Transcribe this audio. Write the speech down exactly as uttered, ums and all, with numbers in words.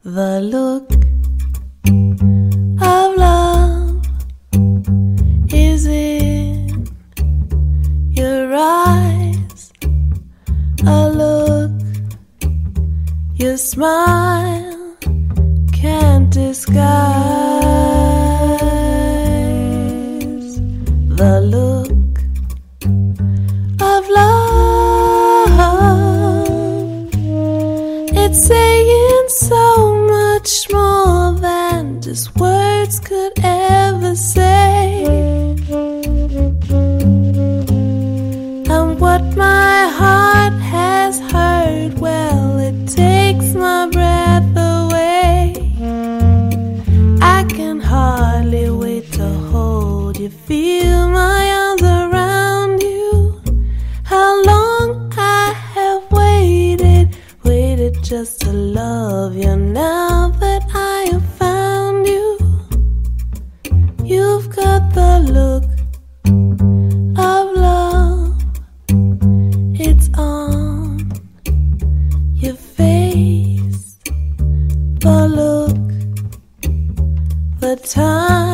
The look of love is in your eyes, a look your smile can't disguise. The look of love, it's saying so much more than just words could ever say. And what my heart has heard, well, it takes my breath away. I can hardly wait to hold you, feel my arms around you. How long I have waited, waited just to love you. Now that I have found you, you've got the look of love. It's on your face, the look, the time.